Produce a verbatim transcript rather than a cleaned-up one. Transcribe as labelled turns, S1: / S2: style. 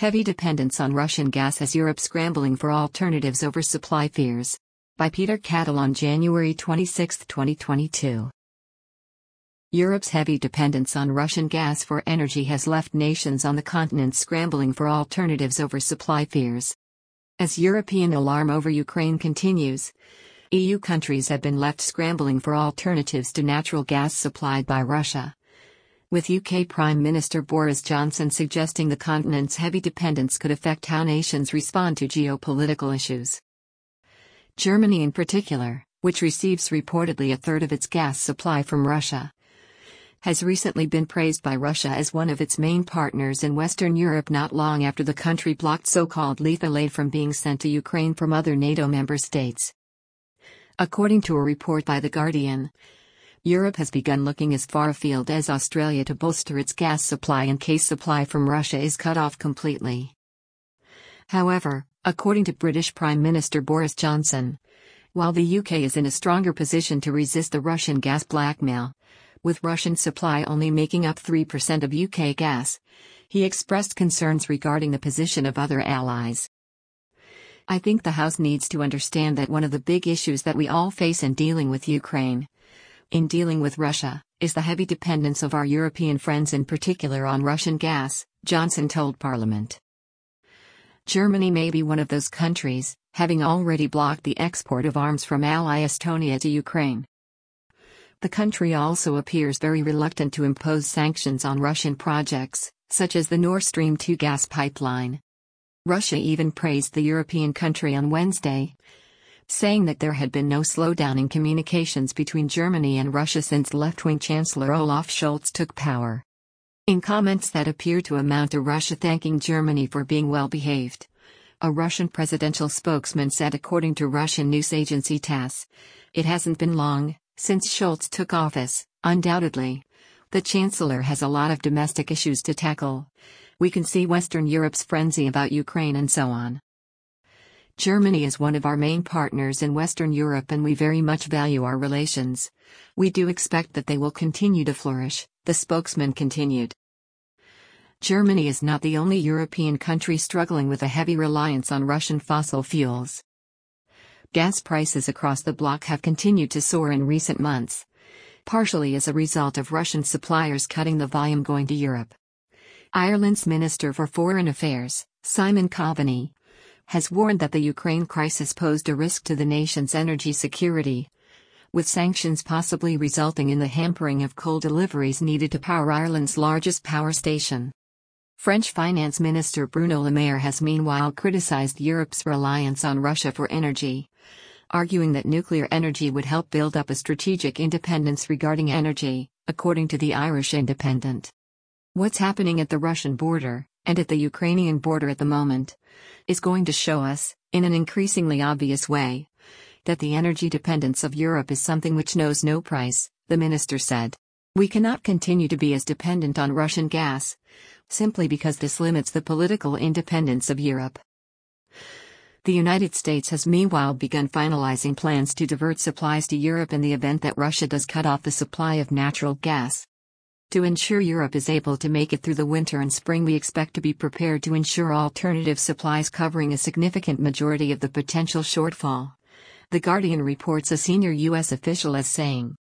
S1: Heavy dependence on Russian gas has Europe scrambling for alternatives over supply fears. By Peter Cattle on January twenty-sixth, twenty twenty-two. Europe's heavy dependence on Russian gas for energy has left nations on the continent scrambling for alternatives over supply fears. As European alarm over Ukraine continues, E U countries have been left scrambling for alternatives to natural gas supplied by Russia, with U K Prime Minister Boris Johnson suggesting the continent's heavy dependence could affect how nations respond to geopolitical issues. Germany in particular, which receives reportedly a third of its gas supply from Russia, has recently been praised by Russia as one of its main partners in Western Europe not long after the country blocked so-called lethal aid from being sent to Ukraine from other NATO member states. According to a report by The Guardian, Europe has begun looking as far afield as Australia to bolster its gas supply in case supply from Russia is cut off completely. However, according to British Prime Minister Boris Johnson, while the U K is in a stronger position to resist the Russian gas blackmail, with Russian supply only making up three percent of U K gas, he expressed concerns regarding the position of other allies. I think the House needs to understand that one of the big issues that we all face in dealing with Ukraine, in dealing with Russia, is the heavy dependence of our European friends in particular on Russian gas, Johnson told Parliament. Germany may be one of those countries, having already blocked the export of arms from ally Estonia to Ukraine. The country also appears very reluctant to impose sanctions on Russian projects, such as the Nord Stream two gas pipeline. Russia even praised the European country on Wednesday, saying that there had been no slowdown in communications between Germany and Russia since left-wing Chancellor Olaf Scholz took power. In comments that appear to amount to Russia thanking Germany for being well-behaved, a Russian presidential spokesman said according to Russian news agency TASS, "It hasn't been long since Scholz took office, undoubtedly. The Chancellor has a lot of domestic issues to tackle. We can see Western Europe's frenzy about Ukraine and so on. Germany is one of our main partners in Western Europe and we very much value our relations. We do expect that they will continue to flourish," the spokesman continued. Germany is not the only European country struggling with a heavy reliance on Russian fossil fuels. Gas prices across the bloc have continued to soar in recent months, partially as a result of Russian suppliers cutting the volume going to Europe. Ireland's Minister for Foreign Affairs, Simon Coveney, has warned that the Ukraine crisis posed a risk to the nation's energy security, with sanctions possibly resulting in the hampering of coal deliveries needed to power Ireland's largest power station. French Finance Minister Bruno Le Maire has meanwhile criticized Europe's reliance on Russia for energy, arguing that nuclear energy would help build up a strategic independence regarding energy, according to the Irish Independent. What's happening at the Russian border, and at the Ukrainian border at the moment, is going to show us, in an increasingly obvious way, that the energy dependence of Europe is something which knows no price, the minister said. We cannot continue to be as dependent on Russian gas, simply because this limits the political independence of Europe. The United States has meanwhile begun finalizing plans to divert supplies to Europe in the event that Russia does cut off the supply of natural gas. To ensure Europe is able to make it through the winter and spring, we expect to be prepared to ensure alternative supplies covering a significant majority of the potential shortfall. The Guardian reports a senior U S official as saying,